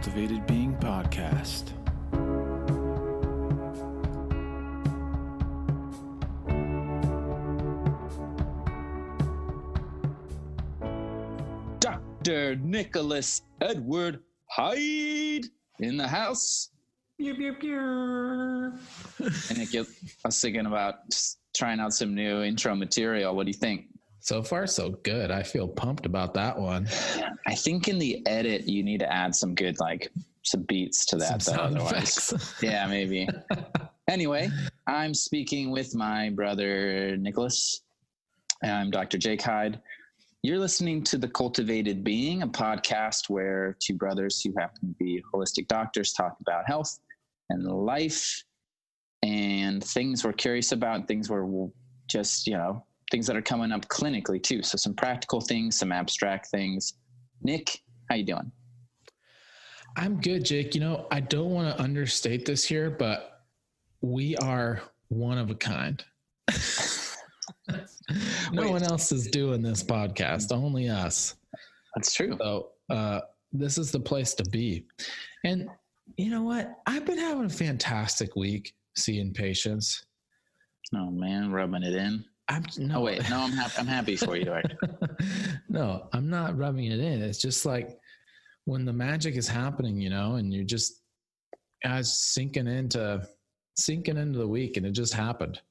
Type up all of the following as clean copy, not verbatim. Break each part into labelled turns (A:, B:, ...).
A: Cultivated Being Podcast.
B: Dr. Nicholas Edward Hyde in the house. Pew, pew, pew. And Nick, I was thinking about just trying out some new intro material. What do you think?
C: So far, so good. I feel pumped about that one.
B: I think in the edit, you need to add some good, some beats to that.
C: Some sound
B: otherwise,
C: effects.
B: Yeah, maybe. Anyway, I'm speaking with my brother, Nicholas. I'm Dr. Jake Hyde. You're listening to The Cultivated Being, a podcast where two brothers who happen to be holistic doctors talk about health and life and things we're curious about, things we're just, things that are coming up clinically too. So some practical things, some abstract things. Nick, how you doing?
C: I'm good, Jake. I don't want to understate this here, but we are one of a kind. No one else is doing this podcast, only us.
B: That's true.
C: So this is the place to be. And you know what? I've been having a fantastic week seeing patients.
B: Oh man, rubbing it in. I'm happy for you.
C: No, I'm not rubbing it in. It's just like when the magic is happening, and you're just sinking into the week, and it just happened.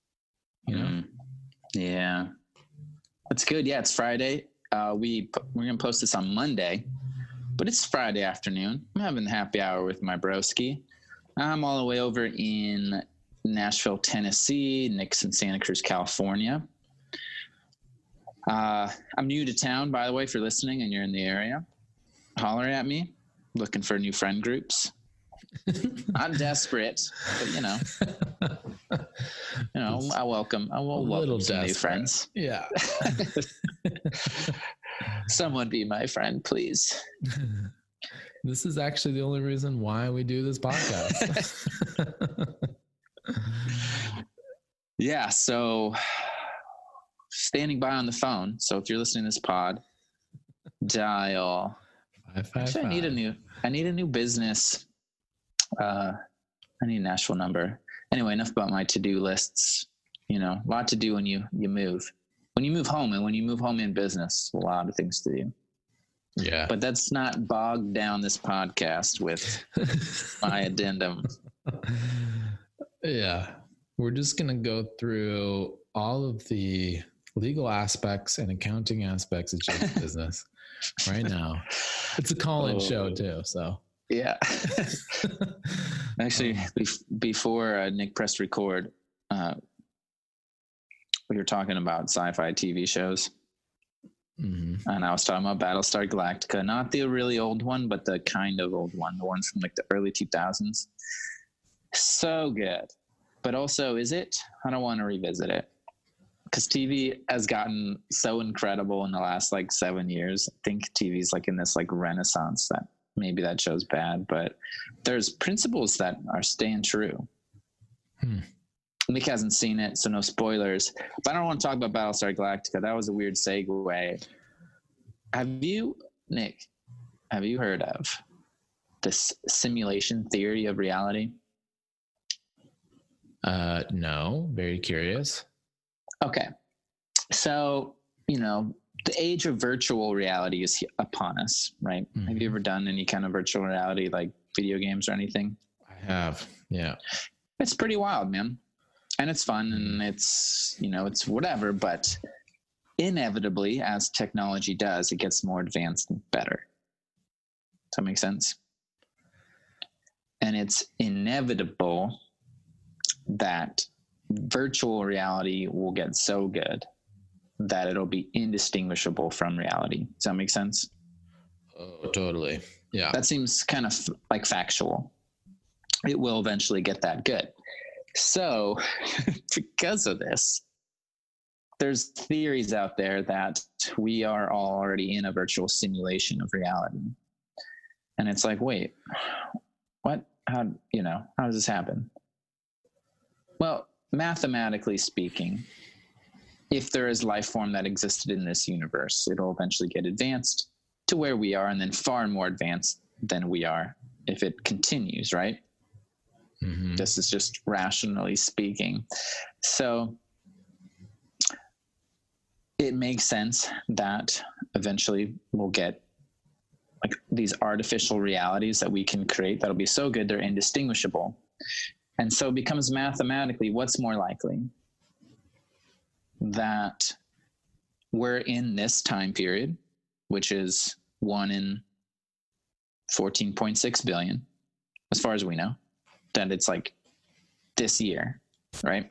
B: Yeah, that's good. Yeah, it's Friday. We're gonna post this on Monday, but it's Friday afternoon. I'm having the happy hour with my broski. I'm all the way over in Nashville, Tennessee. Nick's in Santa Cruz, California. I'm new to town, by the way, if you're listening and you're in the area. Holler at me. Looking for new friend groups. I'm desperate, but I will welcome some new friends.
C: Yeah.
B: Someone be my friend, please.
C: This is actually the only reason why we do this podcast.
B: Yeah. So standing by on the phone. So if you're listening to this pod, dial 555. I need a new business. I need a Nashville number. Anyway, enough about my to-do lists. A lot to do when you move. When you move home, and when you move home in business, a lot of things to do.
C: Yeah.
B: But that's not bogged down this podcast with my addendum.
C: Yeah. We're just going to go through all of the legal aspects and accounting aspects of Jake's business right now. It's a call-in show too, so.
B: Yeah. Actually, before Nick pressed record, we were talking about sci-fi TV shows.
C: Mm-hmm.
B: And I was talking about Battlestar Galactica, not the really old one, but the kind of old one, the one from the early 2000s. So good. But also, is it? I don't want to revisit it. Because TV has gotten so incredible in the last 7 years. I think TV's in this renaissance that maybe that show's bad, but there's principles that are staying true. Nick hasn't seen it, so no spoilers. But I don't want to talk about Battlestar Galactica. That was a weird segue. Nick, have you heard of this simulation theory of reality?
C: No, very curious.
B: Okay. So, the age of virtual reality is upon us, right? Mm-hmm. Have you ever done any kind of virtual reality, like video games or anything?
C: I have, yeah.
B: It's pretty wild, man. And it's fun and it's whatever, but inevitably, as technology does, it gets more advanced and better. Does that make sense? And it's inevitable that virtual reality will get so good that it'll be indistinguishable from reality. Does that make sense?
C: Oh, totally. Yeah.
B: That seems kind of factual. It will eventually get that good. So because of this, there's theories out there that we are all already in a virtual simulation of reality. And it's wait, what? How does this happen? Well, mathematically speaking, if there is life form that existed in this universe, it'll eventually get advanced to where we are and then far more advanced than we are if it continues, right?
C: Mm-hmm.
B: This is just rationally speaking. So it makes sense that eventually we'll get like these artificial realities that we can create that'll be so good they're indistinguishable. And so it becomes mathematically, what's more likely? That we're in this time period, which is 1 in 14.6 billion, as far as we know, that it's like this year, right?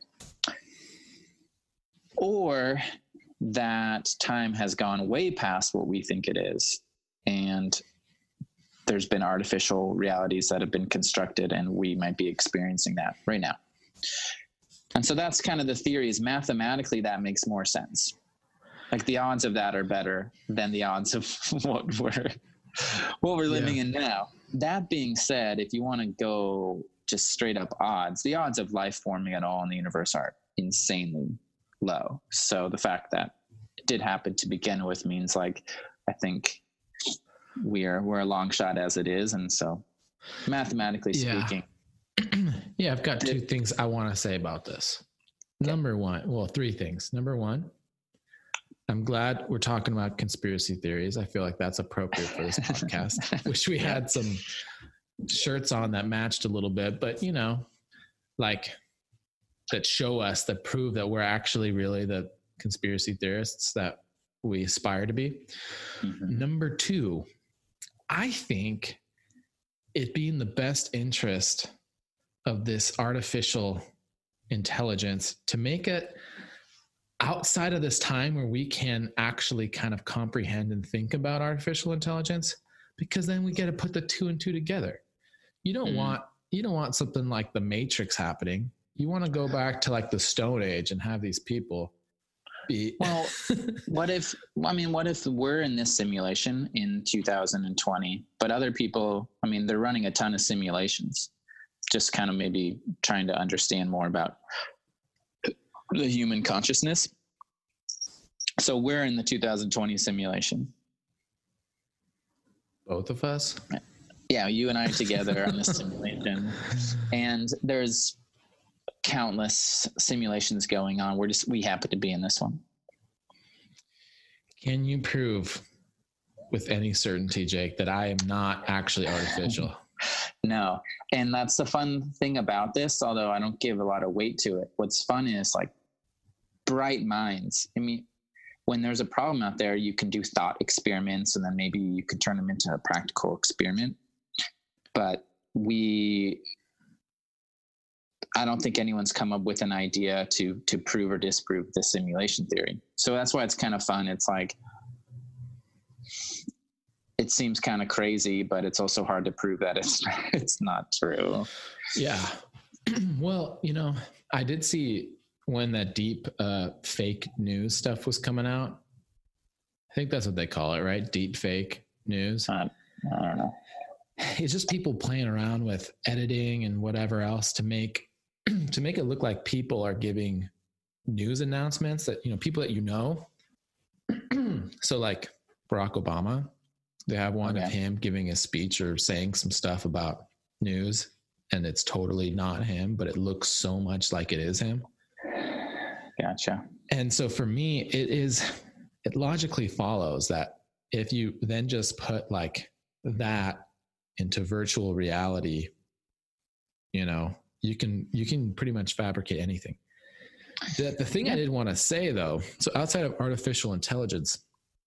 B: Or that time has gone way past what we think it is, and there's been artificial realities that have been constructed, and we might be experiencing that right now. And so that's kind of the theory, is mathematically that makes more sense. Like the odds of that are better than the odds of what we're living in now. That being said, if you want to go just straight up odds, the odds of life forming at all in the universe are insanely low. So the fact that it did happen to begin with means, like, I think we're a long shot as it is. And so mathematically speaking.
C: Yeah, I've got 2 things I want to say about this. Number one, well, 3 things. Number one, I'm glad we're talking about conspiracy theories. I feel like that's appropriate for this podcast. Wish we had some shirts on that matched a little bit, but you know, like that show us, that prove that we're actually really the conspiracy theorists that we aspire to be. Mm-hmm. Number 2, I think it being the best interest of this artificial intelligence to make it outside of this time where we can actually kind of comprehend and think about artificial intelligence, because then we get to put the 2 and 2 together. You don't want something like the Matrix happening. You want to go back to like the Stone Age and have these people be.
B: Well, what if we're in this simulation in 2020, but other people, they're running a ton of simulations, just kind of maybe trying to understand more about the human consciousness. So we're in the 2020 simulation.
C: Both of us?
B: Yeah, you and I together on this simulation. And there's countless simulations going on. We happen to be in this one.
C: Can you prove with any certainty, Jake, that I am not actually artificial?
B: No. And that's the fun thing about this, although I don't give a lot of weight to it. What's fun is like bright minds. When there's a problem out there, you can do thought experiments, and then maybe you could turn them into a practical experiment. But I don't think anyone's come up with an idea to prove or disprove the simulation theory. So that's why it's kind of fun. It's like, it seems kind of crazy, but it's also hard to prove that it's not true.
C: Yeah. Well, I did see when that deep fake news stuff was coming out. I think that's what they call it, right? Deep fake news.
B: I don't know.
C: It's just people playing around with editing and whatever else to make it look like people are giving news announcements that, people that So like Barack Obama, they have one of him giving a speech or saying some stuff about news, and it's totally not him, but it looks so much like it is him.
B: Gotcha.
C: And so for me, it logically follows that if you then just put like that into virtual reality, you can pretty much fabricate anything. The thing I did want to say though, so outside of artificial intelligence,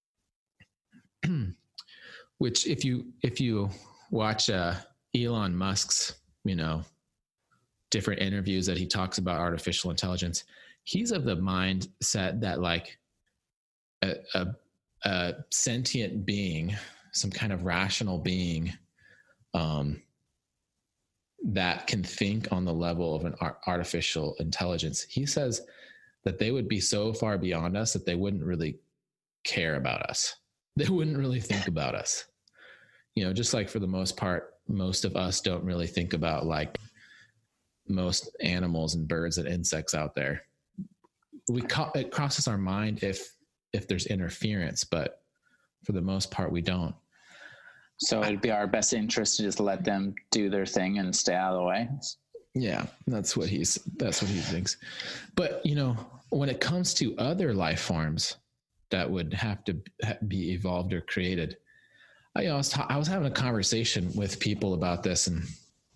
C: which if you watch Elon Musk's, different interviews that he talks about artificial intelligence, he's of the mindset that like a sentient being, some kind of rational being, that can think on the level of an artificial intelligence. He says that they would be so far beyond us that they wouldn't really care about us. They wouldn't really think about us. Just like for the most part, most of us don't really think about like most animals and birds and insects out there. It crosses our mind if there's interference, but for the most part, we don't.
B: So it'd be our best interest to just let them do their thing and stay out of the way.
C: Yeah, that's what he thinks. But, you know, when it comes to other life forms that would have to be evolved or created, I was having a conversation with people about this, and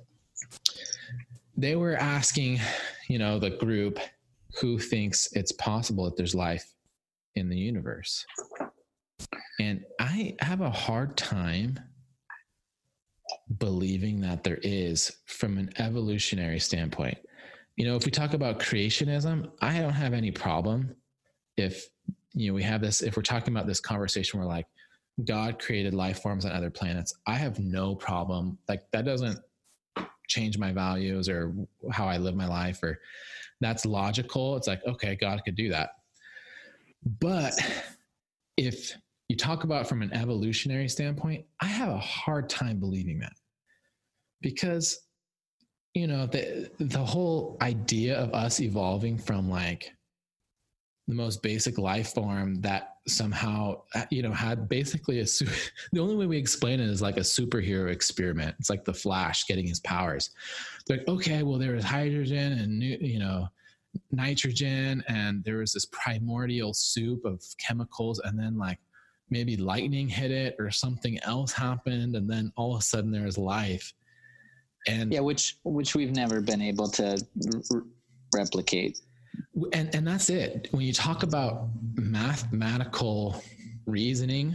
C: they were asking, you know, the group, who thinks it's possible that there's life in the universe. And I have a hard time believing that there is from an evolutionary standpoint. You know, if we talk about creationism, I don't have any problem if, you know, we have this, if we're talking about this conversation where like God created life forms on other planets, I have no problem. Like that doesn't change my values or how I live my life, or that's logical. It's like, okay, God could do that. But if you talk about from an evolutionary standpoint, I have a hard time believing that, because, you know, the whole idea of us evolving from like the most basic life form that somehow, you know, had basically the only way we explain it is like a superhero experiment. It's like the Flash getting his powers. They're like, okay, well, there was hydrogen and, you know, nitrogen, and there was this primordial soup of chemicals, and then like maybe lightning hit it or something else happened, and then all of a sudden there was life. And
B: yeah, which we've never been able to replicate.
C: And that's it. When you talk about mathematical reasoning,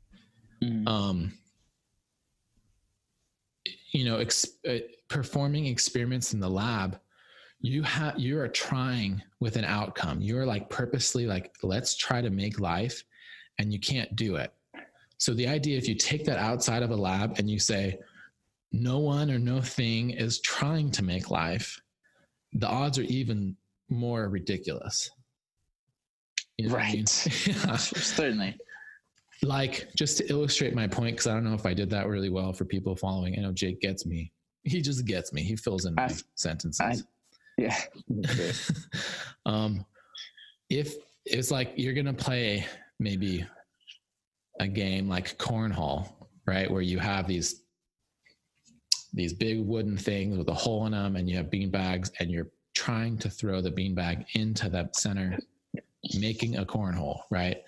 C: you know, performing experiments in the lab, you are trying with an outcome. You're like purposely like, let's try to make life, and you can't do it. So the idea, if you take that outside of a lab and you say, no one or no thing is trying to make life, the odds are even more ridiculous. You know
B: right.
C: I mean? Yeah.
B: Certainly.
C: Like, just to illustrate my point, because I don't know if I did that really well for people following. I know Jake gets me. He just gets me. He fills in my sentences.
B: Yeah.
C: If it's like you're going to play maybe a game like cornhole, right? Where you have these big wooden things with a hole in them, and you have bean bags, and you're trying to throw the beanbag into that center, making a cornhole, right?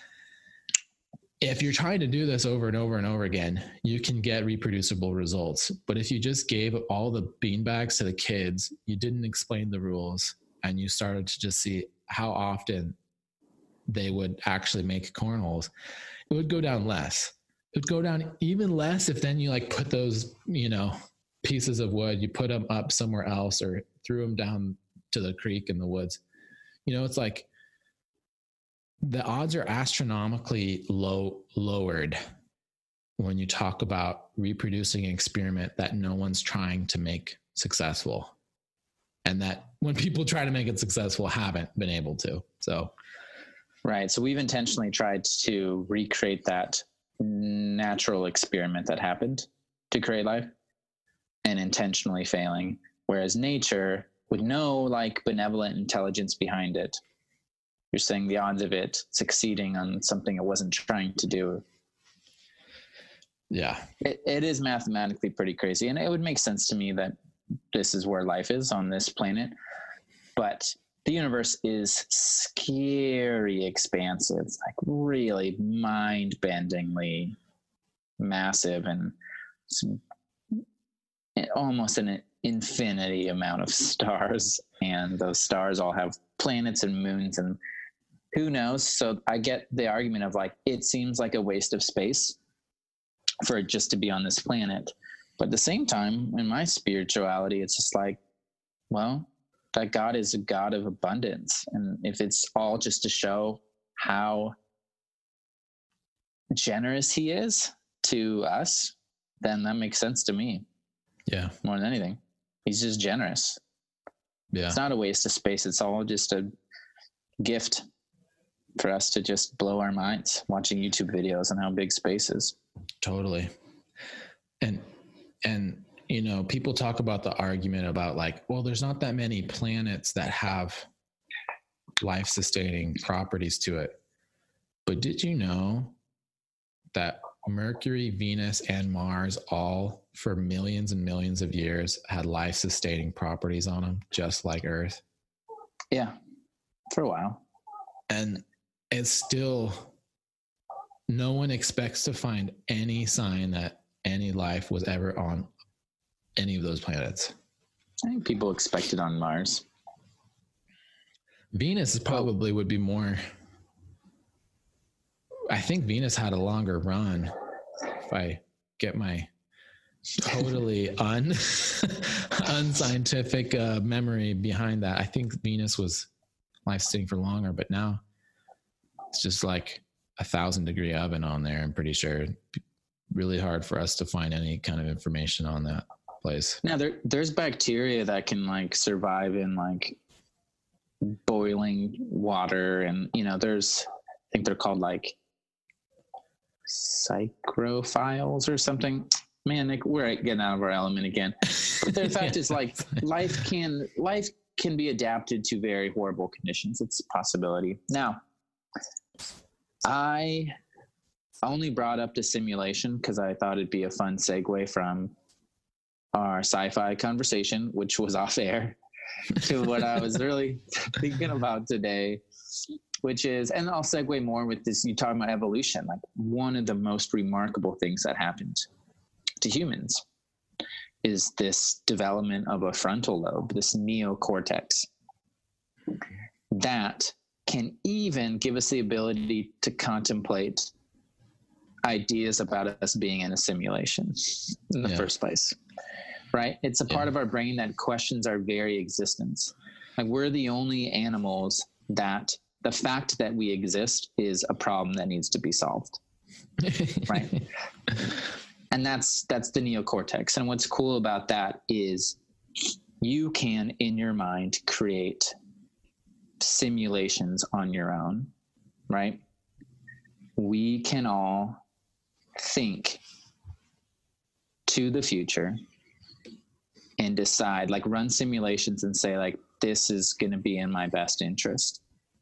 C: If you're trying to do this over and over and over again, you can get reproducible results. But if you just gave all the beanbags to the kids, you didn't explain the rules, and you started to just see how often they would actually make cornholes, it would go down less. It would go down even less if then you like put those, you know, pieces of wood, you put them up somewhere else or threw them down to the creek in the woods. You know, it's like the odds are astronomically lowered when you talk about reproducing an experiment that no one's trying to make successful, and that when people try to make it successful, haven't been able to. So,
B: right. So we've intentionally tried to recreate that natural experiment that happened to create life, and intentionally failing. Whereas nature, with no like benevolent intelligence behind it, you're saying the odds of it succeeding on something it wasn't trying to do.
C: Yeah.
B: It is mathematically pretty crazy. And it would make sense to me that this is where life is on this planet. But the universe is scary expansive. It's like really mind-bendingly massive, and almost an infinity amount of stars. And those stars all have planets and moons, and who knows? So I get the argument of like, it seems like a waste of space for it just to be on this planet. But at the same time, in my spirituality, it's just like, well, that God is a God of abundance. And if it's all just to show how generous he is to us, then that makes sense to me.
C: Yeah.
B: More than anything. He's just generous.
C: Yeah.
B: It's not a waste of space. It's all just a gift for us to just blow our minds watching YouTube videos on how big space is.
C: Totally. And you know, people talk about the argument about like, well, there's not that many planets that have life-sustaining properties to it. But did you know that Mercury, Venus, and Mars all for millions and millions of years had life-sustaining properties on them, just like Earth.
B: Yeah, for a while.
C: And it's still, no one expects to find any sign that any life was ever on any of those planets.
B: I think people expect it on Mars.
C: Venus probably would be more. I think Venus had a longer run. If I get my totally unscientific memory behind that, I think Venus was life-sustaining for longer, but now it's just like 1,000-degree oven on there. I'm pretty sure. Really hard for us to find any kind of information on that place.
B: Now there's bacteria that can like survive in like boiling water, and there's, I think they're called like psychrophiles or something. Man, Nick, we're getting out of our element again. But the fact is, like, life can be adapted to very horrible conditions. It's a possibility. Now, I only brought up the simulation because I thought it'd be a fun segue from our sci-fi conversation, which was off air, to what I was really thinking about today, which is, and I'll segue more with this, you talking about evolution, like one of the most remarkable things that happened to humans is this development of a frontal lobe, this neocortex, that can even give us the ability to contemplate ideas about us being in a simulation in the first place, right? It's a part of our brain that questions our very existence. Like, we're the only animals that the fact that we exist is a problem that needs to be solved, right? And that's the neocortex. And what's cool about that is you can, in your mind, create simulations on your own, right? We can all think to the future and decide, like, run simulations and say, like, this is going to be in my best interest.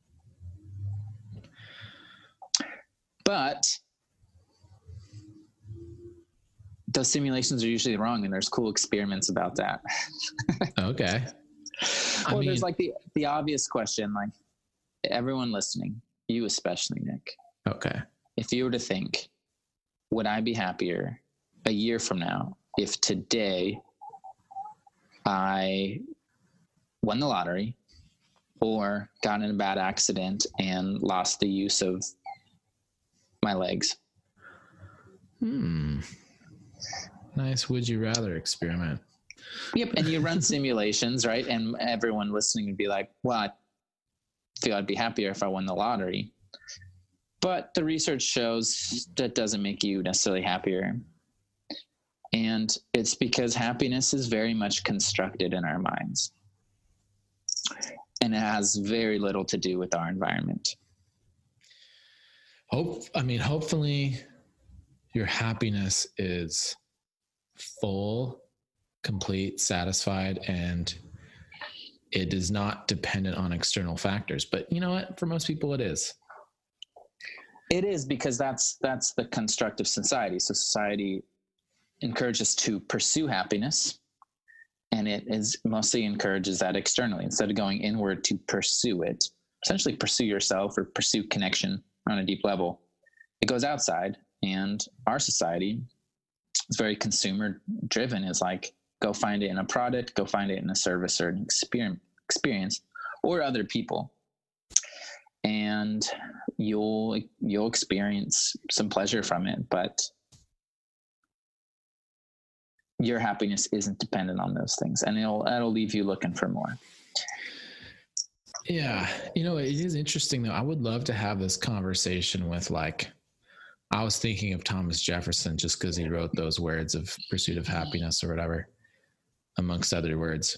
B: But those simulations are usually wrong, and there's cool experiments about that.
C: Okay.
B: Well, there's like the obvious question, like, everyone listening, you especially, Nick.
C: Okay.
B: If you were to think, would I be happier a year from now if today I won the lottery or got in a bad accident and lost the use of my legs?
C: Nice would you rather experiment.
B: Yep. And you run simulations, right? And everyone listening would be like, well, I feel I'd be happier if I won the lottery. But the research shows that doesn't make you necessarily happier. And it's because happiness is very much constructed in our minds. And it has very little to do with our environment.
C: Hopefully your happiness is full, complete, satisfied, and it is not dependent on external factors. But you know what? For most people, it is.
B: It is, because that's the construct of society. So society encourages to pursue happiness, and it is mostly encourages that externally. Instead of going inward to pursue it, essentially pursue yourself or pursue connection on a deep level, it goes outside. And our society is very consumer driven. It's like, go find it in a product, go find it in a service or an experience or other people. And you'll experience some pleasure from it, but your happiness isn't dependent on those things, and it'll leave you looking for more.
C: Yeah. It is interesting though. I would love to have this conversation with, like, I was thinking of Thomas Jefferson just because he wrote those words of pursuit of happiness or whatever, amongst other words,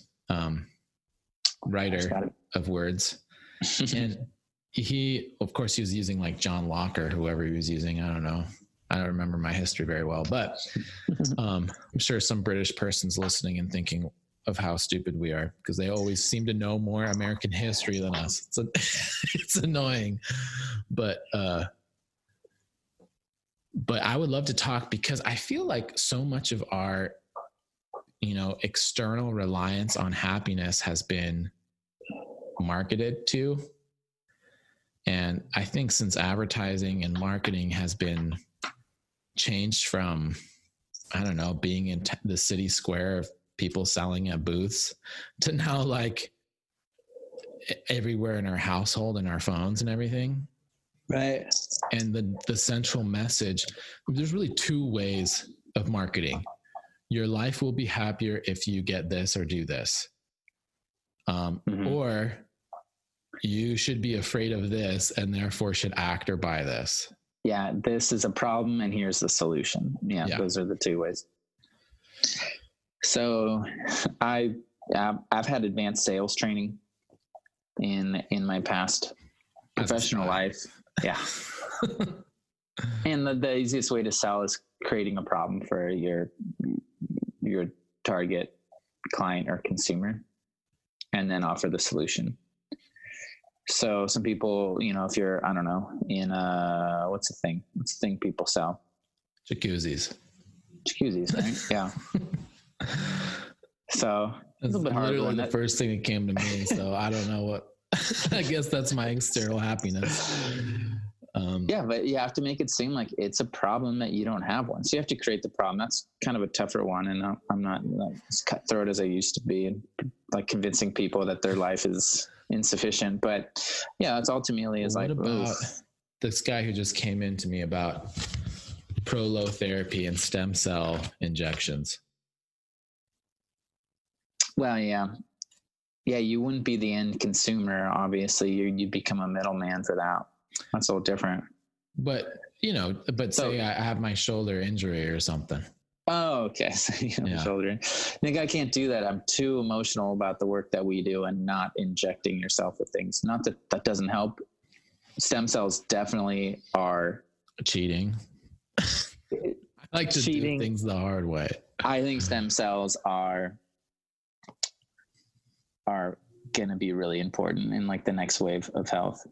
C: writer of words. And he was using like John Locke or whoever he was using. I don't know. I don't remember my history very well, but I'm sure some British person's listening and thinking of how stupid we are because they always seem to know more American history than us. It's annoying, but But I would love to talk, because I feel like so much of our, external reliance on happiness has been marketed to. And I think since advertising and marketing has been changed from, I don't know, being in the city square of people selling at booths to now like everywhere in our household and our phones and everything.
B: Right.
C: And the central message, there's really two ways of marketing. Your life will be happier if you get this or do this. Or you should be afraid of this and therefore should act or buy this.
B: Yeah, this is a problem and here's the solution. Yeah. Those are the two ways. So I've had advanced sales training in my past professional life. Yeah. And the easiest way to sell is creating a problem for your target client or consumer, and then offer the solution. So some people, if you're, I don't know, in what's the thing people sell?
C: Jacuzzis,
B: right? Yeah. So
C: that's literally the first thing that came to me. So I don't know what, I guess that's my external happiness.
B: Yeah, but you have to make it seem like it's a problem that you don't have one. So you have to create the problem. That's kind of a tougher one. And I'm not as cutthroat as I used to be, and like convincing people that their life is insufficient. But yeah, it's ultimately is
C: what
B: like,
C: about this guy who just came in to me about prolotherapy and stem cell injections?
B: Well, yeah, you wouldn't be the end consumer. Obviously, you'd become a middleman for that. That's a little different.
C: But say I have my shoulder injury or something.
B: Oh, okay. So shoulder. Nick, I can't do that. I'm too emotional about the work that we do and not injecting yourself with things. Not that doesn't help. Stem cells definitely are
C: cheating. I like to do things the hard way.
B: I think stem cells are going to be really important in like the next wave of health.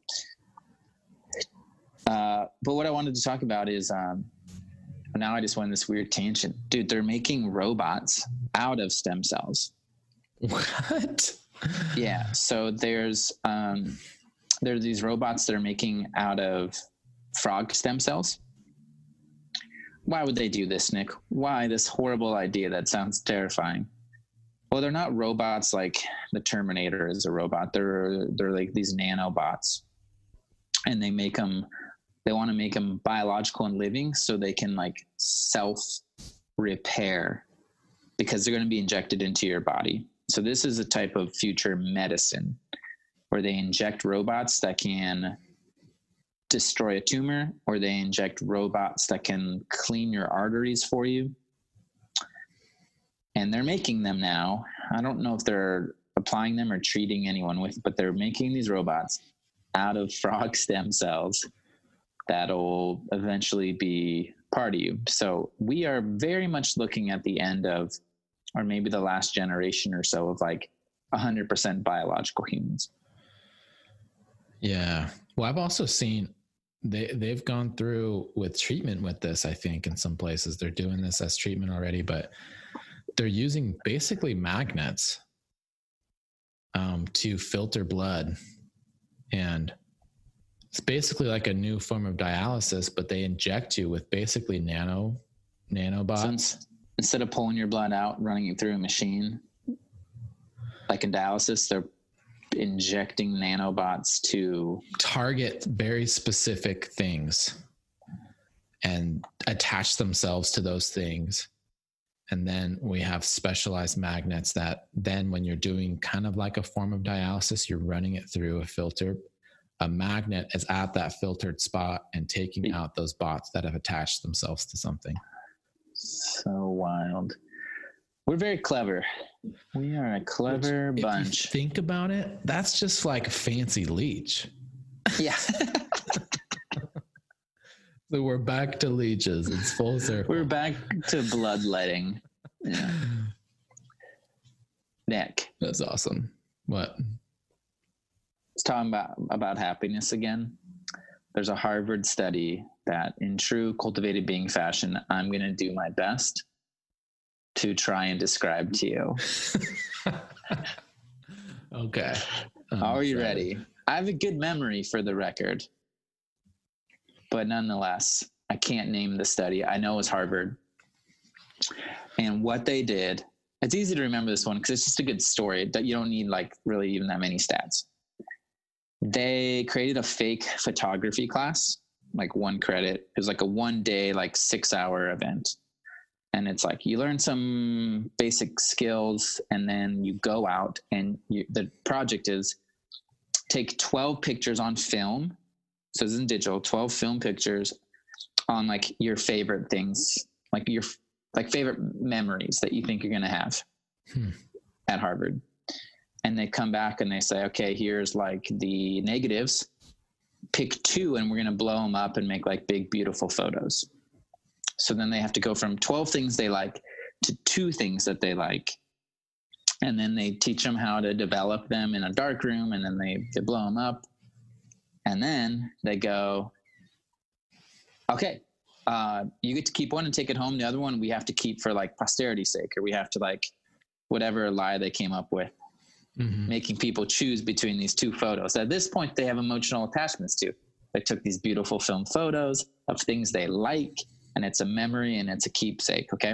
B: But what I wanted to talk about is, now I just went on this weird tangent. Dude, they're making robots out of stem cells.
C: What?
B: Yeah. So there's these robots that are making out of frog stem cells. Why would they do this, Nick? Why this horrible idea that sounds terrifying? Well, they're not robots like the Terminator is a robot. They're like these nanobots, and they want to make them biological and living so they can like self-repair, because they're going to be injected into your body. So this is a type of future medicine where they inject robots that can destroy a tumor, or they inject robots that can clean your arteries for you. And they're making them now. I don't know if they're applying them or treating anyone with, but they're making these robots out of frog stem cells that'll eventually be part of you. So we are very much looking at the end of, or maybe the last generation or so of like 100% biological humans.
C: Yeah. Well, I've also seen they've gone through with treatment with this. I think in some places they're doing this as treatment already, but they're using basically magnets to filter blood, and it's basically like a new form of dialysis, but they inject you with basically nanobots.
B: So instead of pulling your blood out, running it through a machine, like in dialysis, they're injecting nanobots to
C: target very specific things and attach themselves to those things. And then we have specialized magnets that then when you're doing kind of like a form of dialysis, you're running it through a filter. A magnet is at that filtered spot and taking out those bots that have attached themselves to something.
B: So wild. We're very clever. We are a clever bunch.
C: If you think about it, that's just like a fancy leech.
B: Yeah.
C: So we're back to leeches. It's full circle.
B: We're back to bloodletting. Yeah. Nick.
C: That's awesome. What?
B: Let's talk about happiness again. There's a Harvard study that in true cultivated being fashion, I'm going to do my best to try and describe to you.
C: Okay.
B: Are you ready? I have a good memory for the record, but nonetheless, I can't name the study. I know it was Harvard. And what they did, it's easy to remember this one because it's just a good story that you don't need like really even that many stats. They created a fake photography class, like one credit. It was like a 1 day, like 6-hour event. And it's like you learn some basic skills and then you go out and the project is take 12 pictures on film. So this isn't digital, 12 film pictures on like your favorite things, like your favorite memories that you think you're going to have at Harvard. And they come back and they say, okay, here's like the negatives, pick 2 and we're going to blow them up and make like big, beautiful photos. So then they have to go from 12 things they like to 2 things that they like. And then they teach them how to develop them in a dark room, and then they blow them up. And then they go, okay, you get to keep one and take it home. The other one we have to keep for like posterity's sake, or we have to like whatever lie they came up with, making people choose between these 2 photos. At this point, they have emotional attachments to. They took these beautiful film photos of things they like, and it's a memory and it's a keepsake, okay?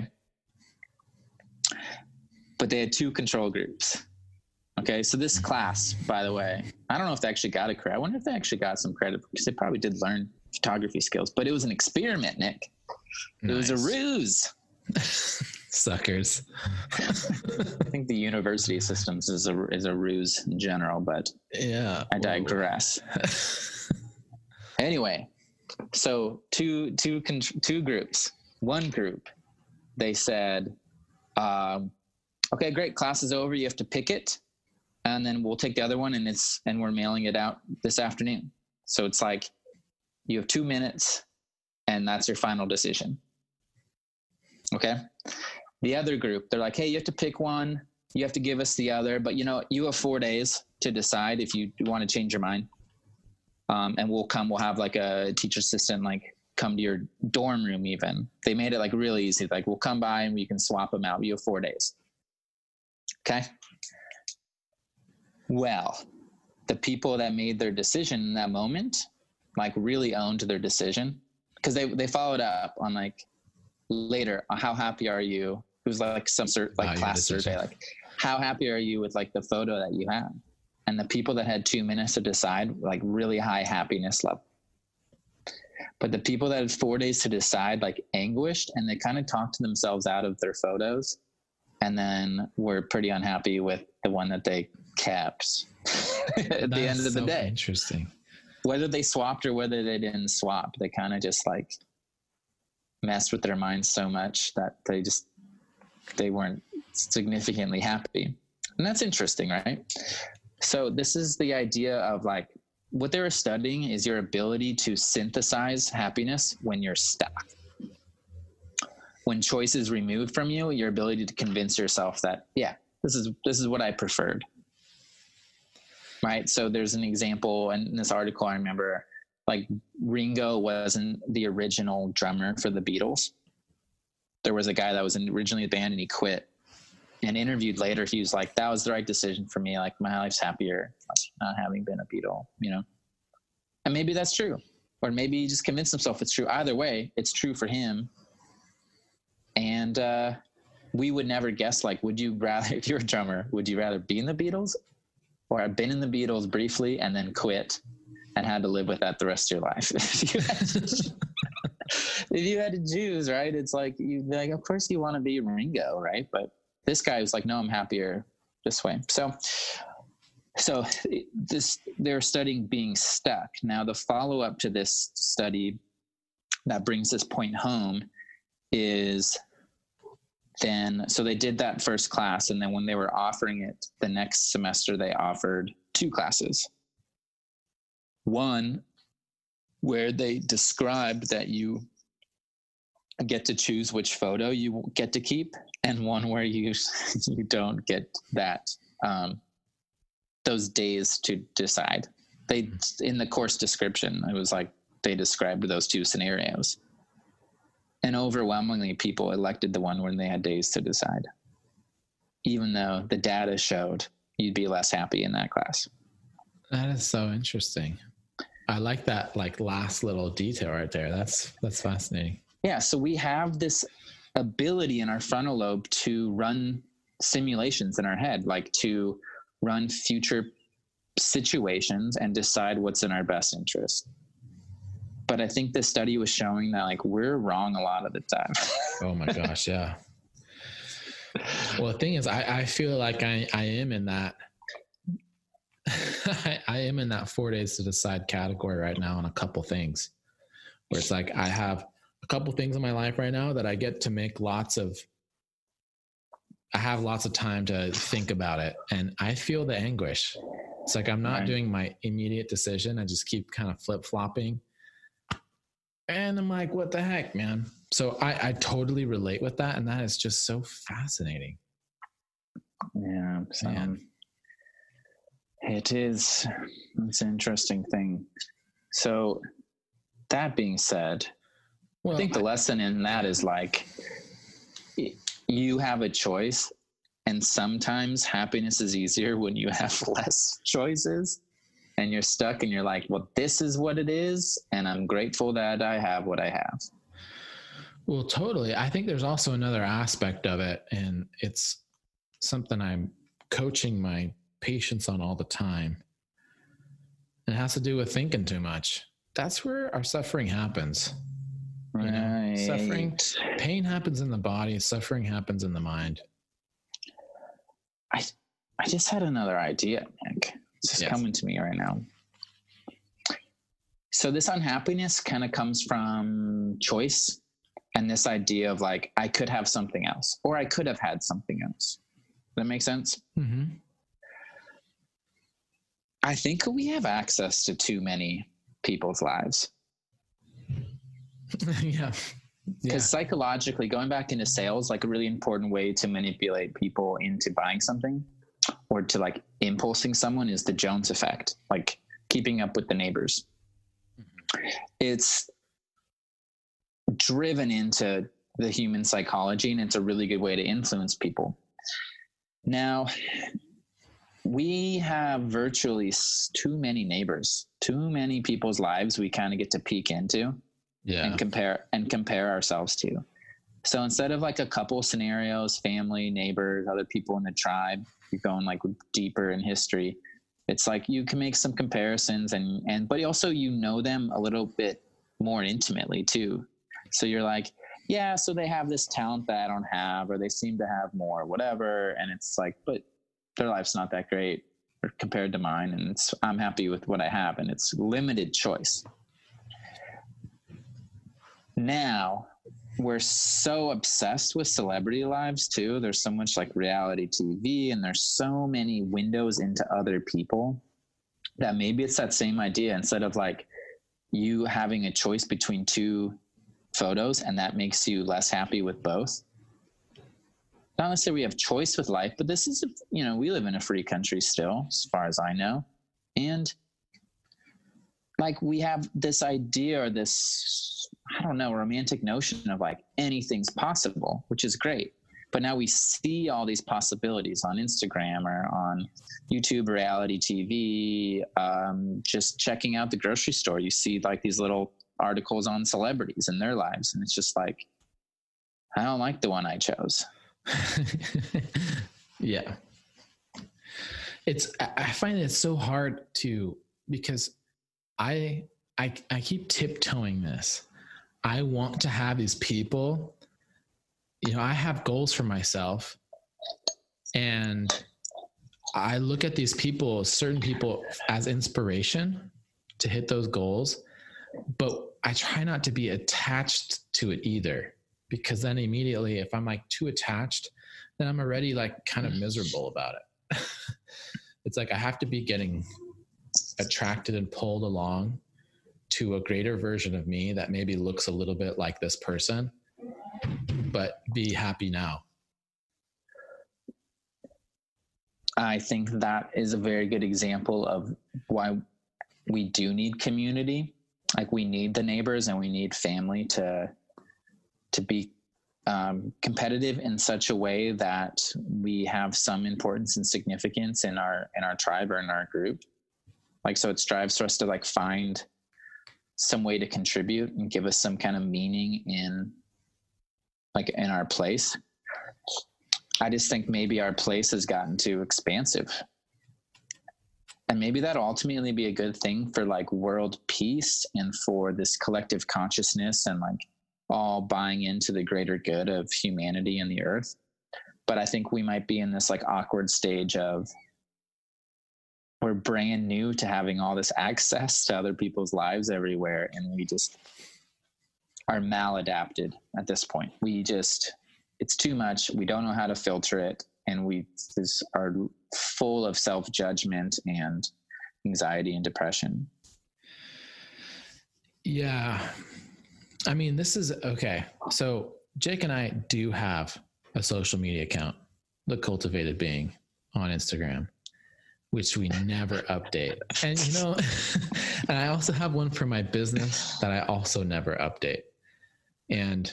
B: But they had 2 control groups. Okay, so this class, by the way, I don't know if they actually got a credit. I wonder if they actually got some credit because they probably did learn photography skills, but it was an experiment, Nick. It was a ruse.
C: Suckers.
B: I think the university systems is a ruse in general, but
C: yeah,
B: I digress. Anyway, so two groups. One group, they said, okay, great, class is over. You have to pick it. And then we'll take the other one and we're mailing it out this afternoon. So it's like you have 2 minutes and that's your final decision. Okay. The other group, they're like, hey, you have to pick one. You have to give us the other, but you have 4 days to decide if you want to change your mind. And we'll have like a teacher assistant, like come to your dorm room even. They made it like really easy. Like we'll come by and we can swap them out. You have 4 days. Okay. Well, the people that made their decision in that moment, like really owned their decision, because they followed up on like later, how happy are you? It was like some class survey, like how happy are you with like the photo that you had? And the people that had 2 minutes to decide, like really high happiness level. But the people that had 4 days to decide, like anguished, and they kind of talked themselves out of their photos, and then were pretty unhappy with the one that they kept at the end of the day.
C: Interesting.
B: Whether they swapped or whether they didn't swap, they kind of just like messed with their minds so much that they weren't significantly happy. And that's interesting, right? So this is the idea of like what they were studying is your ability to synthesize happiness when you're stuck. When choice is removed from you, your ability to convince yourself that, yeah, this is what I preferred. Right. So there's an example in this article. I remember like Ringo wasn't the original drummer for the Beatles. There was a guy that was originally in the band and he quit, and interviewed later. He was like, that was the right decision for me. Like my life's happier not having been a Beatle, and maybe that's true. Or maybe he just convinced himself it's true. Either way, it's true for him. And we would never guess, like, would you rather, if you're a drummer, would you rather be in the Beatles or have been in the Beatles briefly and then quit and had to live with that the rest of your life? If you had to choose, right? It's like, of course you want to be Ringo, right? But this guy was like, no, I'm happier this way. So they're studying being stuck. Now the follow-up to this study that brings this point home is so they did that first class, and then when they were offering it the next semester, they offered 2 classes. One where they described that you get to choose which photo you get to keep, and one where you don't get that those days to decide. In the course description, it was like they described those two scenarios. And overwhelmingly, people elected the one when they had days to decide, even though the data showed you'd be less happy in that class.
C: That is so interesting. I like that last little detail right there. That's fascinating.
B: Yeah. So we have this ability in our frontal lobe to run simulations in our head, like to run future situations and decide what's in our best interest. But I think this study was showing that we're wrong a lot of the time.
C: Oh my gosh. Yeah. Well, the thing is, I feel like I am in that, I am in that 4 days to decide category right now on a couple things where it's like, I have a couple things in my life right now that I get to make I have lots of time to think about it. And I feel the anguish. It's like, I'm not doing my immediate decision. I just keep kind of flip-flopping. And I'm like, what the heck, man? So I totally relate with that. And that is just so fascinating.
B: Yeah. It's an interesting thing. So that being said, I think the lesson in that is you have a choice, and sometimes happiness is easier when you have less choices. And you're stuck and you're like, well, this is what it is. And I'm grateful that I have what I have.
C: Well, totally. I think there's also another aspect of it. And it's something I'm coaching my patients on all the time. And it has to do with thinking too much. That's where our suffering happens.
B: Right.
C: Suffering, pain happens in the body. Suffering happens in the mind.
B: I just had another idea, Nick. It's just coming to me right now. So this unhappiness kind of comes from choice and this idea of I could have something else, or I could have had something else. Does that make sense?
C: Mm-hmm.
B: I think we have access to too many people's lives.
C: Yeah.
B: Because psychologically, going back into sales, a really important way to manipulate people into buying something or to impulsing someone is the Jones effect, keeping up with the neighbors. Mm-hmm. It's driven into the human psychology, and it's a really good way to influence people. Now, we have virtually too many neighbors, too many people's lives we kind of get to peek into and compare ourselves to. So instead of a couple scenarios, family, neighbors, other people in the tribe, you're going deeper in history. It's you can make some comparisons but also them a little bit more intimately too. So you're yeah, so they have this talent that I don't have, or they seem to have more, whatever. And it's but their life's not that great compared to mine. And I'm happy with what I have, and it's limited choice. Now, we're so obsessed with celebrity lives too. There's so much reality TV, and there's so many windows into other people that maybe it's that same idea. Instead of you having a choice between two photos, and that makes you less happy with both. Not necessarily we have choice with life, but this is, we live in a free country still, as far as I know. And we have this idea, or this, I don't know, romantic notion of anything's possible, which is great. But now we see all these possibilities on Instagram or on YouTube, reality TV, just checking out the grocery store. You see these little articles on celebrities and their lives. And it's just I don't like the one I chose.
C: Yeah. I find it so hard because I keep tiptoeing this. I want to have these people, I have goals for myself, and I look at these people, certain people, as inspiration to hit those goals, but I try not to be attached to it either, because then immediately if I'm too attached, then I'm already kind of miserable about it. It's I have to be getting attracted and pulled along to a greater version of me that maybe looks a little bit like this person, but be happy now.
B: I think that is a very good example of why we do need community. Like we need the neighbors and we need family to be competitive in such a way that we have some importance and significance in our tribe or in our group. Like, so it strives for us to like find some way to contribute and give us some kind of meaning in our place. I just think maybe our place has gotten too expansive. And maybe that'll ultimately be a good thing for like world peace and for this collective consciousness and like all buying into the greater good of humanity and the earth. But I think we might be in this like awkward stage of we're brand new to having all this access to other people's lives everywhere. And we just are maladapted at this point. It's too much. We don't know how to filter it. And we just are full of self-judgment and anxiety and depression.
C: Yeah. I mean, this is okay. So Jake and I do have a social media account, The Cultivated Being, on Instagram, which we never update. And, you know, and I also have one for my business that I also never update. And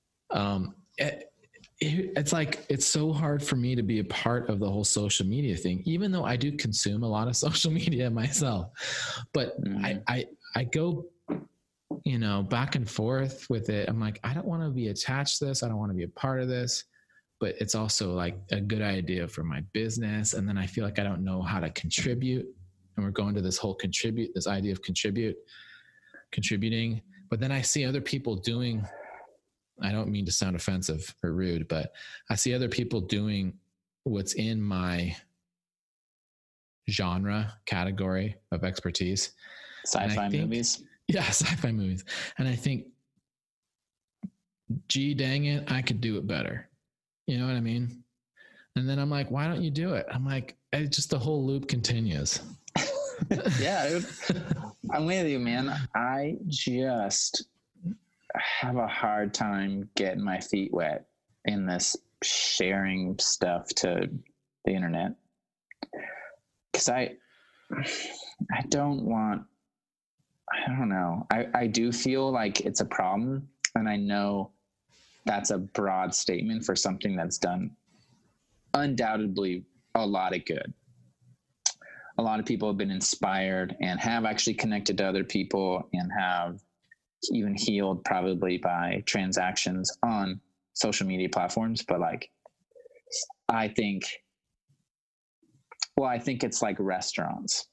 C: it's like, it's so hard for me to be a part of the whole social media thing, even though I do consume a lot of social media myself. But I go, you know, back and forth with it. I'm like, I don't want to be attached to this. I don't want to be a part of this, but it's also like a good idea for my business. And then I feel like I don't know how to contribute. And we're going to this whole this idea of contributing. But then I see other people doing, I don't mean to sound offensive or rude, but I see other people doing what's in my genre category of expertise.
B: Sci-fi movies.
C: Yeah, sci-fi movies. And I think, gee, dang it, I could do it better. You know what I mean? And then I'm like, why don't you do it? I'm like, just the whole loop continues.
B: Yeah, I'm with you, man. I just have a hard time getting my feet wet in this sharing stuff to the internet. Because I don't know. I do feel like it's a problem. And I know that's a broad statement for something that's done undoubtedly a lot of good. A lot of people have been inspired and have actually connected to other people and have even healed probably by transactions on social media platforms. But like, I think it's like restaurants.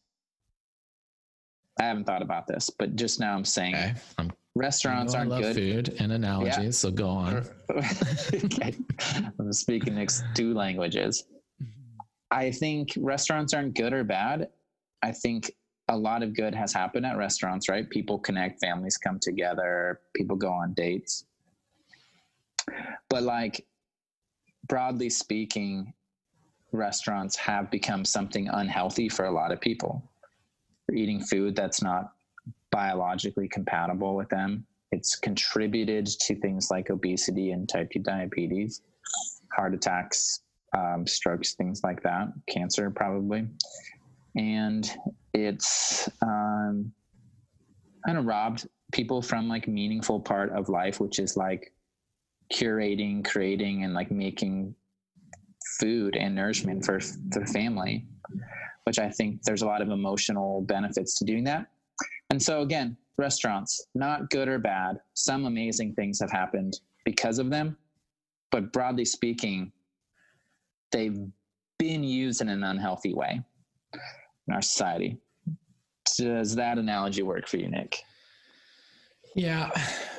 B: I haven't thought about this, but just now I'm saying restaurants aren't good.
C: Food and analogies, yeah. So go on.
B: Okay. I'm speaking next 2 languages. I think restaurants aren't good or bad. I think a lot of good has happened at restaurants, right? People connect, families come together, people go on dates. But like, broadly speaking, restaurants have become something unhealthy for a lot of people. They're eating food that's not biologically compatible with them. It's contributed to things like obesity and type 2 diabetes, heart attacks, strokes, things like that, cancer probably. And it's kind of robbed people from like meaningful part of life, which is like curating, creating, and like making food and nourishment for the family, which I think there's a lot of emotional benefits to doing that. And so again, restaurants, not good or bad. Some amazing things have happened because of them, but broadly speaking, they've been used in an unhealthy way in our society. Does that analogy work for you, Nick?
C: Yeah.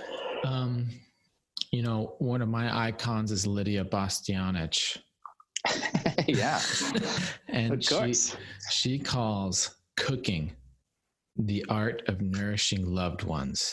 C: You know, one of my icons is Lydia Bastianich.
B: Yeah.
C: And
B: of course.
C: She calls cooking the art of nourishing loved ones.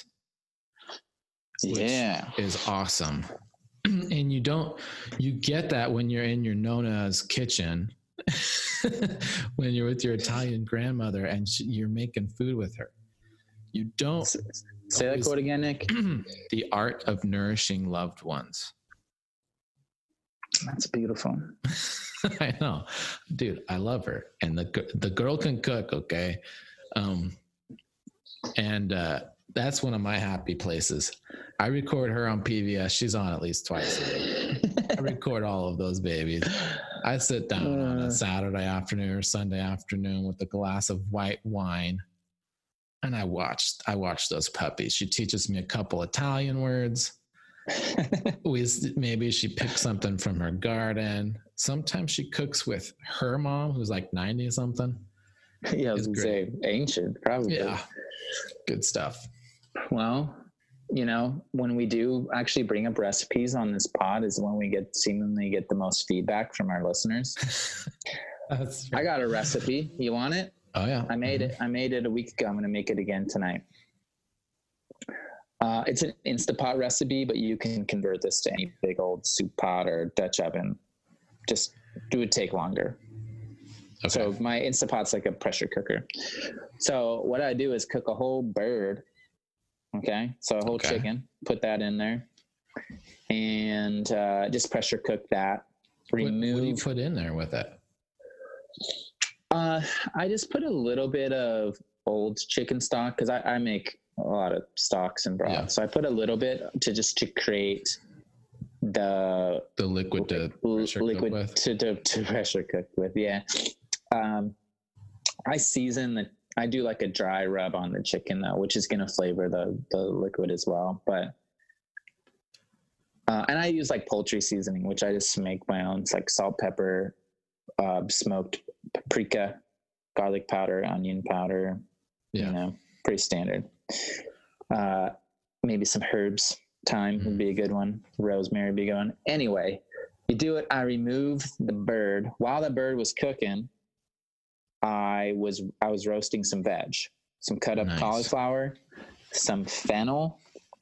B: Yeah.
C: Which is awesome. And you get that when you're in your Nona's kitchen, when you're with your Italian grandmother and you're making food with her. You don't
B: say that quote again, Nick.
C: The art of nourishing loved ones.
B: That's beautiful.
C: I know, dude. I love her, and the girl can cook. Okay, That's one of my happy places. I record her on PBS. She's on at least twice a week. I record all of those babies. I sit down on a Saturday afternoon or Sunday afternoon with a glass of white wine, and I watch those puppies. She teaches me a couple Italian words. Maybe she picks something from her garden. Sometimes she cooks with her mom, who's like 90 something.
B: Yeah, I was gonna say ancient, probably.
C: Yeah, good stuff.
B: Well, when we do actually bring up recipes on this pod is when we seemingly get the most feedback from our listeners. I got a recipe. You want it?
C: Oh yeah.
B: I made it. I made it a week ago. I'm going to make it again tonight. It's an Instapot recipe, but you can convert this to any big old soup pot or Dutch oven. Just it would take longer. Okay. So my Instapot's like a pressure cooker. So what I do is cook a whole bird. Okay. So a whole chicken, put that in there and just pressure cook that. Remove.
C: What do you put in there with it?
B: I just put a little bit of old chicken stock because I make a lot of stocks and broth. Yeah. So I put a little bit to create the liquid to pressure cook with. Yeah. I season I do like a dry rub on the chicken though, which is going to flavor the liquid as well. But, and I use like poultry seasoning, which I just make my own. It's like salt, pepper, smoked paprika, garlic powder, onion powder, pretty standard. Maybe some herbs, thyme would be a good one. Rosemary would be a good one. Anyway, you do it. I remove the bird. While the bird was cooking, I was roasting some veg, some cut up cauliflower, some fennel,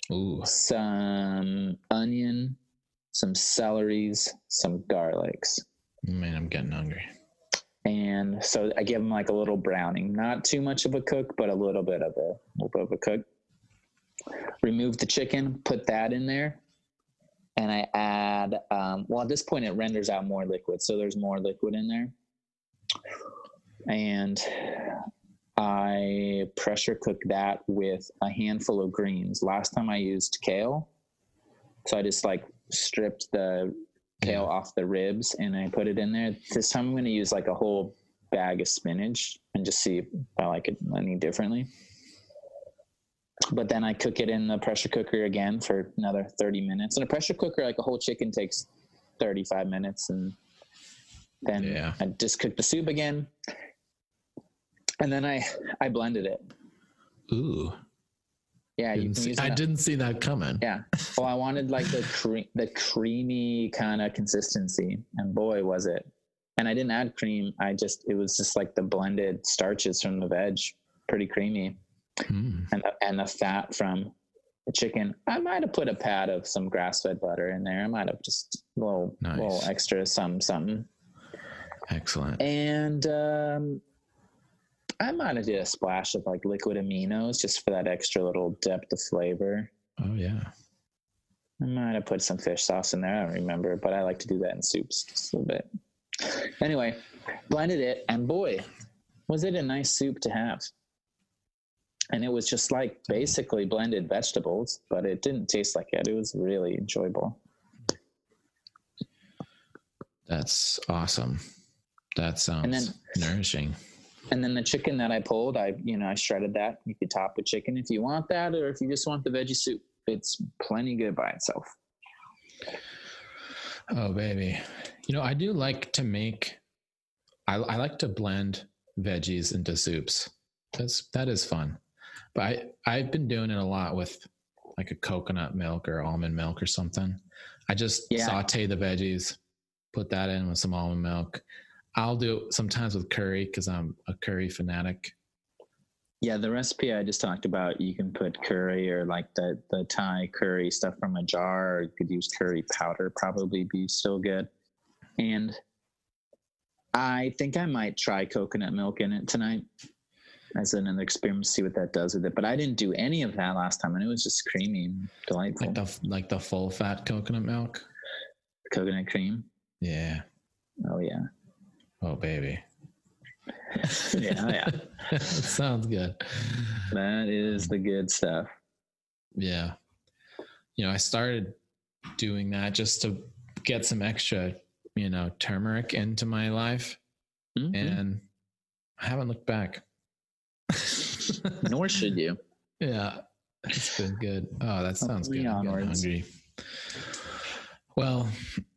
B: some onion, some celeries, some garlics.
C: Man, I'm getting hungry.
B: And so I give them like a little browning, not too much of a cook, but a little bit of a cook. Remove the chicken, put that in there. And I add, at this point it renders out more liquid. So there's more liquid in there. And I pressure cook that with a handful of greens. Last time I used kale. So I just like stripped the kale off the ribs and I put it in there. This time I'm going to use like a whole bag of spinach and just see if I like it any differently. But then I cook it in the pressure cooker again for another 30 minutes. In a pressure cooker, like a whole chicken takes 35 minutes. And then I just cook the soup again. And then I blended it.
C: Ooh.
B: Yeah.
C: I didn't see that coming.
B: Yeah. Well, I wanted like the creamy kind of consistency, and boy, was it. And I didn't add cream. It was just like the blended starches from the veg, pretty creamy. And the fat from the chicken. I might have put a pat of some grass-fed butter in there. I might have just a little extra something.
C: Excellent.
B: And I might have did a splash of like liquid aminos just for that extra little depth of flavor.
C: Oh yeah.
B: I might have put some fish sauce in there. I don't remember, but I like to do that in soups just a little bit. Anyway, blended it, and boy, was it a nice soup to have. And it was just like basically blended vegetables, but it didn't taste like it. It was really enjoyable.
C: That's awesome. That sounds nourishing.
B: And then the chicken that I pulled, I shredded that. You could top with chicken if you want that, or if you just want the veggie soup. It's plenty good by itself.
C: Oh, baby. I do like to make, I like to blend veggies into soups. That is fun. But I've been doing it a lot with like a coconut milk or almond milk or something. I just saute the veggies, put that in with some almond milk. I'll do it sometimes with curry because I'm a curry fanatic.
B: Yeah, the recipe I just talked about, you can put curry or like the Thai curry stuff from a jar, or you could use curry powder, probably be still good. And I think I might try coconut milk in it tonight as another experiment, see what that does with it. But I didn't do any of that last time, and it was just creamy and delightful.
C: Like the full fat coconut milk?
B: Coconut cream?
C: Yeah.
B: Oh, yeah.
C: Oh, baby.
B: Yeah.
C: It sounds good.
B: That is the good stuff.
C: Yeah. I started doing that just to get some extra, turmeric into my life.
B: Mhm.
C: And I haven't looked back.
B: Nor should you.
C: Yeah. It's been good. Oh, that sounds
B: Only
C: good. I'm getting
B: onwards.
C: hungry. Well,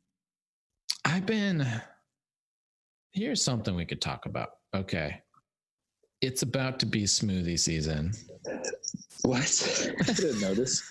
C: here's something we could talk about. Okay. It's about to be smoothie season.
B: What? I didn't notice.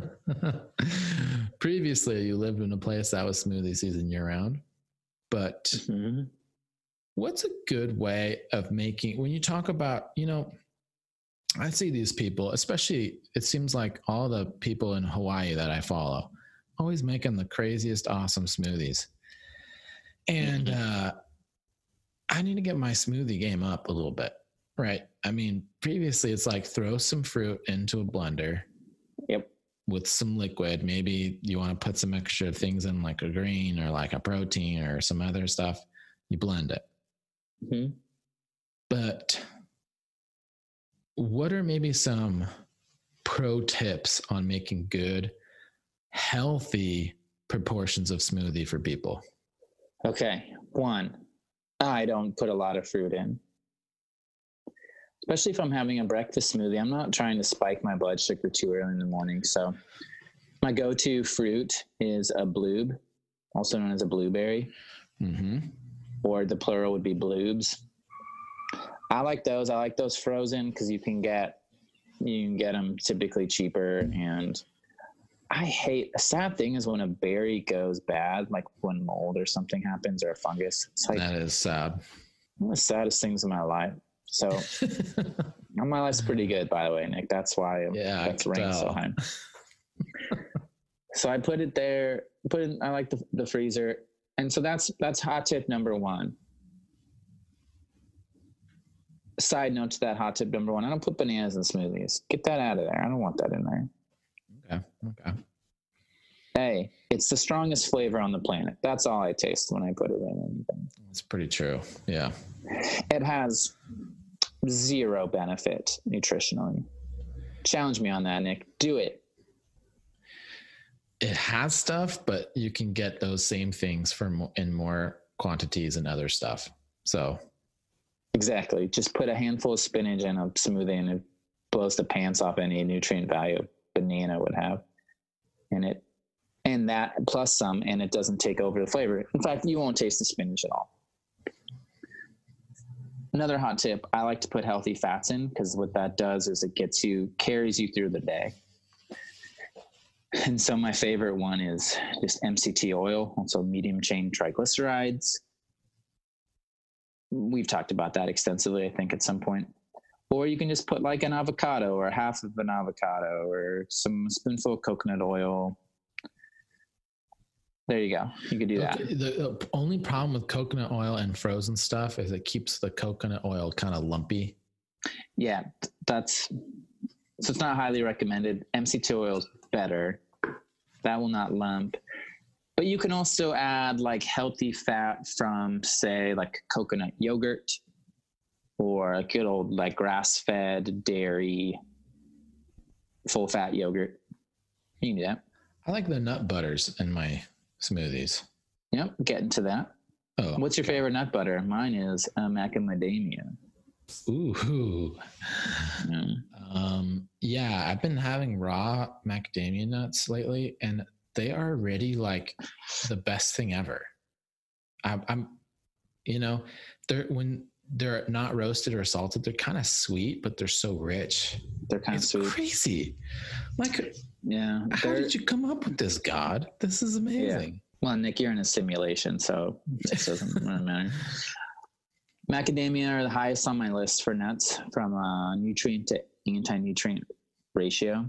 C: Previously, you lived in a place that was smoothie season year round. But
B: Mhm.
C: what's a good way of making, when you talk about, I see these people, especially it seems like all the people in Hawaii that I follow, always making the craziest awesome smoothies. And I need to get my smoothie game up a little bit, right? I mean, previously it's like throw some fruit into a blender.
B: Yep.
C: With some liquid. Maybe you want to put some extra things in, like a green or like a protein or some other stuff. You blend it.
B: Mhm.
C: But what are maybe some pro tips on making good, healthy proportions of smoothie for people?
B: Okay. 1, I don't put a lot of fruit in. Especially if I'm having a breakfast smoothie. I'm not trying to spike my blood sugar too early in the morning. So my go-to fruit is a bloob, also known as a blueberry, or the plural would be bloobs. I like those. I like those frozen because you can get them typically cheaper. And I hate, a sad thing is when a berry goes bad, like when mold or something happens or a fungus. It's like,
C: that is sad.
B: one of the saddest things in my life. So my life's pretty good, by the way, Nick. That's why that's ranked so high. So I put it there, I like the freezer. And so that's hot tip number 1. Side note to that hot tip number 1, I don't put bananas in smoothies. Get that out of there. I don't want that in there.
C: Okay.
B: Hey, it's the strongest flavor on the planet. That's all I taste when I put it in anything.
C: That's pretty true. Yeah.
B: It has 0 benefit nutritionally. Challenge me on that, Nick. Do it.
C: It has stuff, but you can get those same things in more quantities and other stuff. So
B: exactly. Just put a handful of spinach in a smoothie and it blows the pants off any nutrient value a banana would have. And that plus some, and it doesn't take over the flavor. In fact, you won't taste the spinach at all. Another hot tip, I like to put healthy fats in because what that does is it carries you through the day. And so my favorite one is just MCT oil, also medium chain triglycerides. We've talked about that extensively, I think, at some point. Or you can just put like an avocado or half of an avocado or some spoonful of coconut oil. There you go. You could do that.
C: The only problem with coconut oil and frozen stuff is it keeps the coconut oil kind of lumpy.
B: Yeah, so it's not highly recommended. MCT oil is better. That will not lump. But you can also add like healthy fat from, say, like coconut yogurt or a good old like grass-fed dairy full fat yogurt. You can do that.
C: I like the nut butters in my smoothies.
B: Yep, getting to that.
C: Oh,
B: what's your favorite nut butter? Mine is macadamia.
C: Ooh.
B: Mm.
C: Yeah, I've been having raw macadamia nuts lately, and they are already like the best thing ever. I'm when they're not roasted or salted, they're kind of sweet, but they're so rich.
B: They're kind of sweet.
C: Crazy. Like,
B: yeah.
C: How did you come up with this, God? This is amazing.
B: Yeah. Well, Nick, you're in a simulation, so this doesn't really matter. Macadamia are the highest on my list for nuts from a nutrient to anti-nutrient ratio.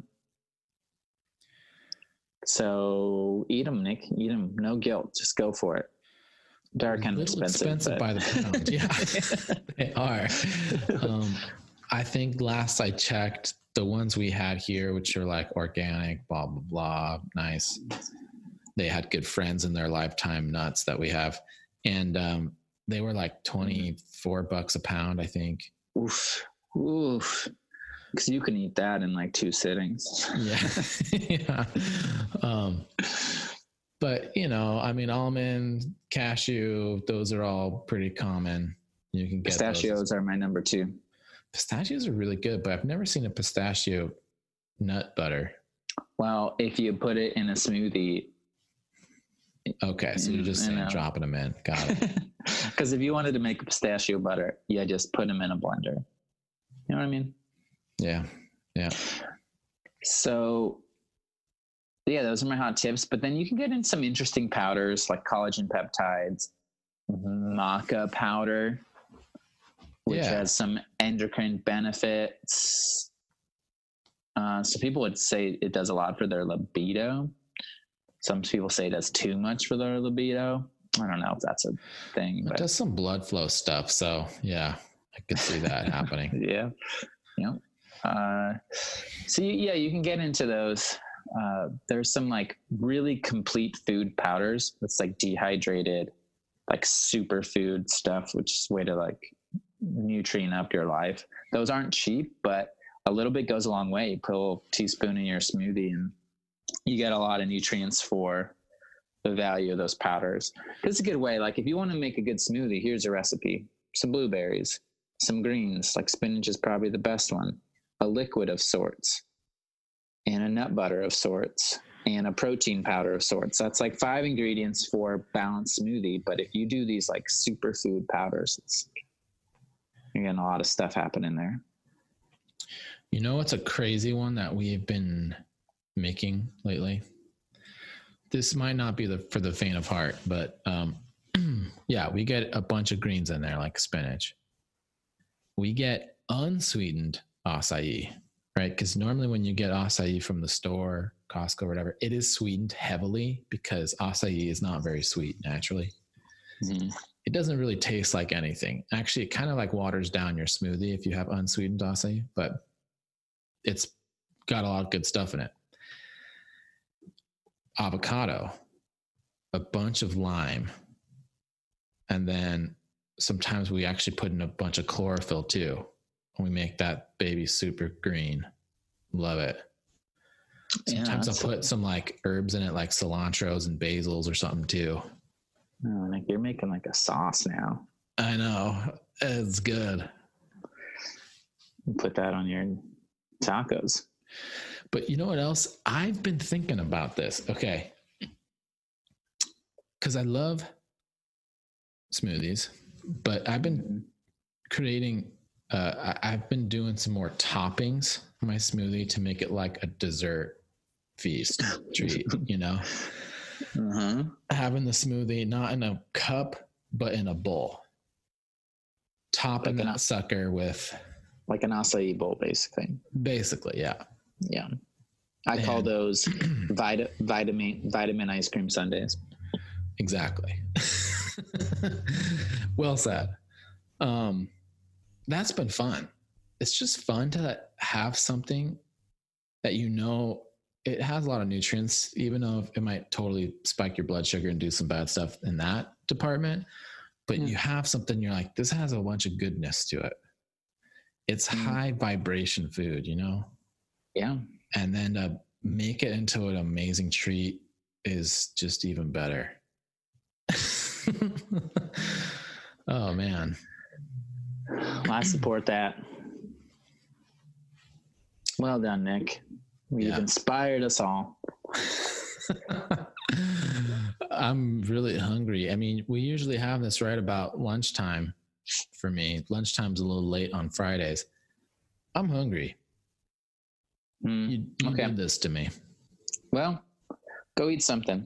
B: So eat them, Nick. Eat them. No guilt. Just go for it. They're kind of expensive
C: by the pound. Yeah, they are. I think last I checked, the ones we had here, which are like organic, blah, blah, blah, nice. They had good friends in their lifetime nuts that we have. And they were like $24 a pound, I think.
B: Oof. Because you can eat that in like 2 sittings.
C: Yeah. Yeah. But I mean, almond, cashew, those are all pretty common. You can get
B: Pistachios are my number 2.
C: Pistachios are really good, but I've never seen a pistachio nut butter.
B: Well, if you put it in a smoothie.
C: Okay, so you're just saying dropping them in. Got it.
B: Because if you wanted to make a pistachio butter, you just put them in a blender. You know what I mean?
C: Yeah. Yeah.
B: So, yeah, those are my hot tips. But then you can get in some interesting powders like collagen peptides, maca powder, which has some endocrine benefits. So people would say it does a lot for their libido. Some people say it does too much for their libido. I don't know if that's a thing.
C: It does some blood flow stuff. So yeah, I could see that happening.
B: Yeah. So yeah, you can get into those. There's some like really complete food powders. That's like dehydrated, like superfood stuff, which is a way to like nutrient up your life. Those aren't cheap, but a little bit goes a long way. You put a little teaspoon in your smoothie and you get a lot of nutrients for the value of those powders. It's a good way. Like if you want to make a good smoothie, here's a recipe: some blueberries, some greens, like spinach is probably the best one, a liquid of sorts, and a nut butter of sorts, and a protein powder of sorts. That's like 5 ingredients for a balanced smoothie. But if you do these like superfood powders, you're getting a lot of stuff happening there.
C: You know what's a crazy one that we've been making lately? This might not be for the faint of heart, but yeah, we get a bunch of greens in there like spinach. We get unsweetened acai, right? Because normally when you get acai from the store, Costco, or whatever, it is sweetened heavily because acai is not very sweet naturally. Mm-hmm. It doesn't really taste like anything. Actually, it kind of like waters down your smoothie if you have unsweetened acai, but it's got a lot of good stuff in it. Avocado, a bunch of lime, and then sometimes we actually put in a bunch of chlorophyll too. And we make that baby super green. Love it. Sometimes I'll put some like herbs in it, like cilantros and basils or something too.
B: Oh, Nick, you're making like a sauce now.
C: I know. It's good.
B: Put that on your tacos.
C: But you know what else? I've been thinking about this. Okay. Because I love smoothies, but I've been creating, I've been doing some more toppings in my smoothie to make it like a dessert feast treat, you know? Uh-huh. Having the smoothie not in a cup, but in a bowl. Topping like that sucker with...
B: like an acai bowl, basically.
C: Basically, yeah.
B: Yeah. I call those vitamin ice cream sundaes.
C: Exactly. Well said. That's been fun. It's just fun to have something that it has a lot of nutrients, even though it might totally spike your blood sugar and do some bad stuff in that department. But you have something you're like, this has a bunch of goodness to it. It's high vibration food, you know?
B: Yeah.
C: And then to make it into an amazing treat is just even better. Oh, man.
B: Well, I support that. Well done, Nick. You've inspired us all.
C: I'm really hungry. I mean, we usually have this right about lunchtime for me. Lunchtime's a little late on Fridays. I'm hungry. You did this to me.
B: Well, go eat something.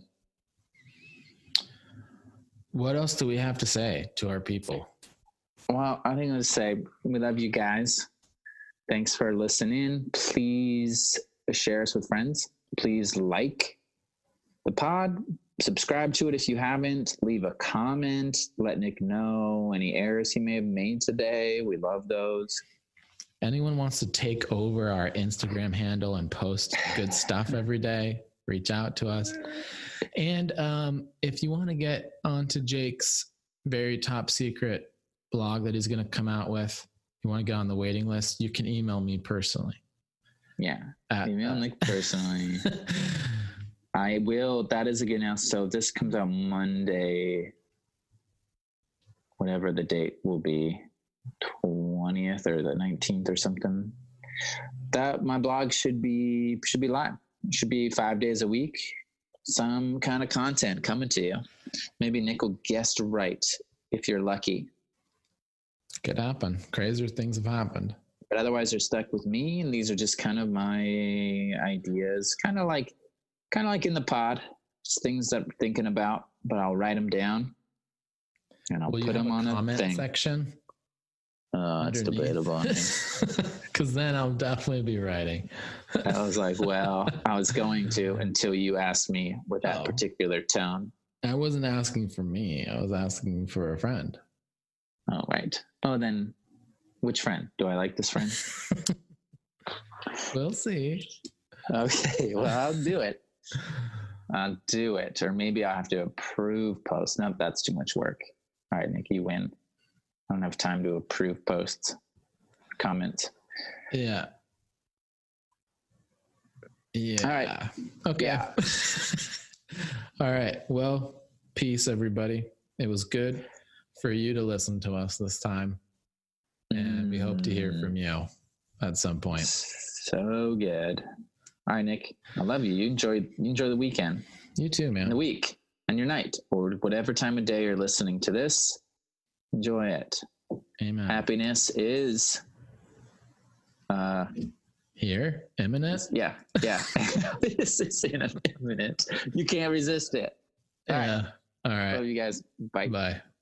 C: What else do we have to say to our people?
B: Well, I think I'll say we love you guys. Thanks for listening. Please share us with friends. Please like the pod. Subscribe to it if you haven't. Leave a comment. Let Nick know any errors he may have made today. We love those.
C: Anyone wants to take over our Instagram handle and post good stuff every day, reach out to us. And if you want to get onto Jake's very top secret blog that he's going to come out with, you want to get on the waiting list, you can email me personally.
B: Yeah.
C: At,
B: Email Nick personally. I will. That is again now. So this comes out Monday, whatever the date will be, 20th or the 19th or something. That my blog should be live. It should be 5 days a week. Some kind of content coming to you. Maybe Nick will guest right if you're lucky.
C: Could happen. Crazier things have happened.
B: But otherwise, they're stuck with me, and these are just kind of my ideas, kind of like in the pod, just things that I'm thinking about. But I'll write them down, and I'll put them on a
C: comment
B: thing.
C: section.
B: It's debatable.
C: Because then I'll definitely be writing.
B: I was like, well, I was going to until you asked me with that particular tone.
C: I wasn't asking for me. I was asking for a friend.
B: Oh, right. Oh, then which friend? Do I like this friend?
C: We'll see.
B: Okay, well, I'll do it. I'll do it. Or maybe I'll have to approve posts. No, that's too much work. All right, Nick, you win. I don't have time to approve posts, comments.
C: Yeah. Yeah.
B: All right.
C: Okay.
B: Yeah.
C: All right. Well, peace, everybody. It was good for you to listen to us this time. And we hope to hear from you at some point.
B: So good. All right, Nick. I love you. You enjoy the weekend.
C: You too, man.
B: And the week and your night, or whatever time of day you're listening to this. Enjoy it.
C: Amen.
B: Happiness is
C: here, imminent.
B: Yeah. This is imminent. You can't resist it.
C: Yeah. All right.
B: Love you guys. Bye.
C: Bye.